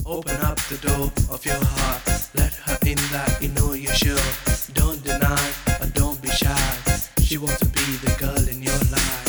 Open up the door of your heart. Let her in that you know you're sure. Don't deny or don't be shy. She wants to be the girl in your life.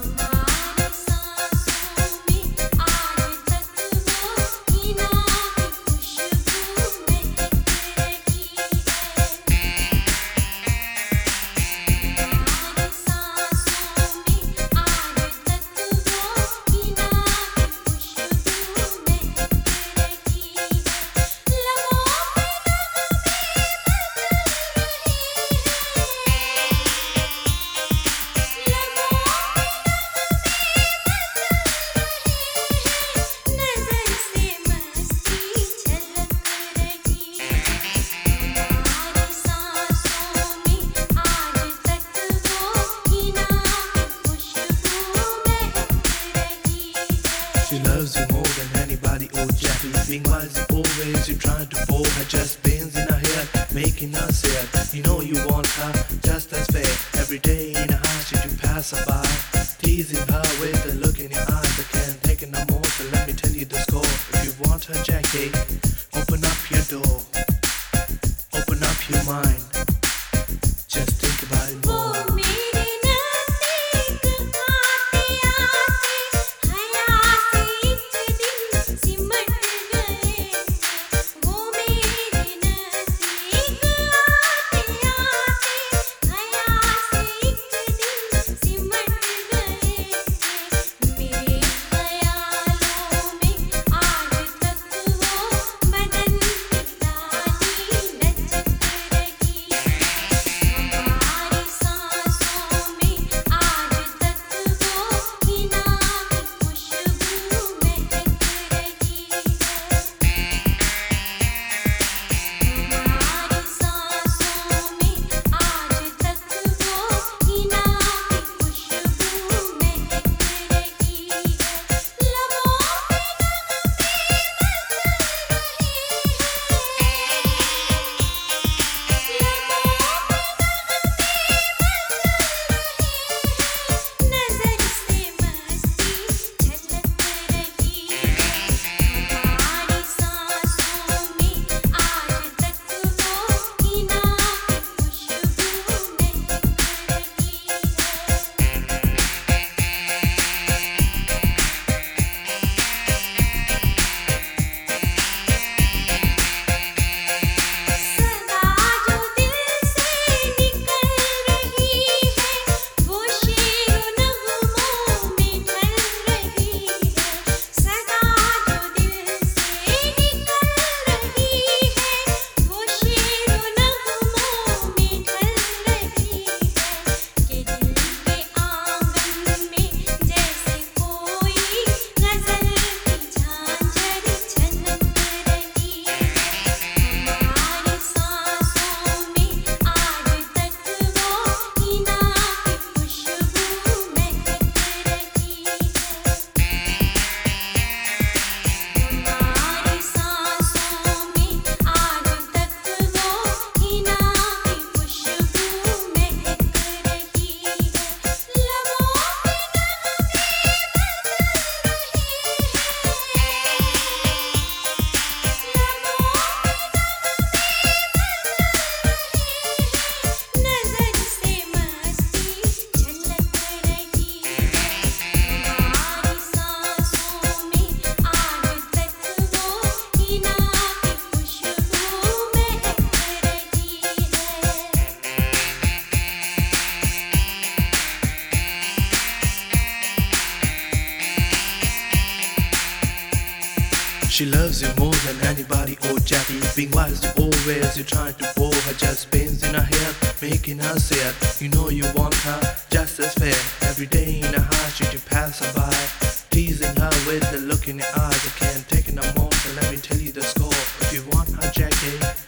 She loves you more than anybody, oh Jackie. Being wise and always, you're trying to pull her just pins in her head, making her sad. You know you want her just as fair. Every day in her house you pass her by, teasing her with a look in your eyes. I can't take it no more, so let me tell you the score. If you want her, Jackie, open up your door, open up your mind. Just think about it more. She loves you more than anybody, oh Jackie. Being wise to always, you're trying to pull her just pins in her head, making her sad. You know you want her just as fair. Every day in her house you pass her by, teasing her with the look in your eyes. I can't take it no more, so let me tell you the score. If you want her, Jackie,